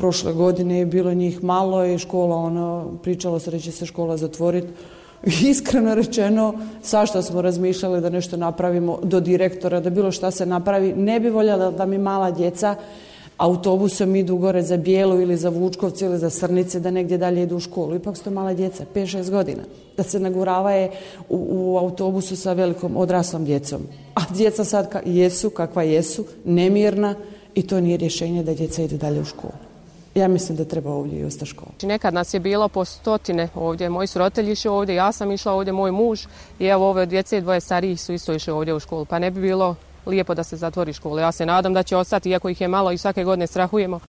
prošle godine je bilo njih malo i škola, pričalo se da će se škola zatvoriti. Iskreno rečeno, svašta smo razmišljali da nešto napravimo do direktora, da bilo šta se napravi. Ne bi voljela da mi mala djeca autobusom idu gore za Bijelu ili za Vučkovce ili za Srnice, da negdje dalje idu u školu. Ipak su to mala djeca, 5-6 godina. Da se naguravaje u autobusu sa velikom odraslom djecom. A djeca sad jesu kakva jesu, nemirna i to nije rješenje da djeca idu dalje u školu. Ja mislim da treba ovdje i ostati škola. Nekad nas je bilo po stotine ovdje. Moji su roditelji išli ovdje, ja sam išla ovdje, moj muž i evo ove djece 2 starijih su isto išli ovdje u školu. Pa ne bi bilo lijepo da se zatvori škola. Ja se nadam da će ostati, iako ih je malo i svake godine strahujemo.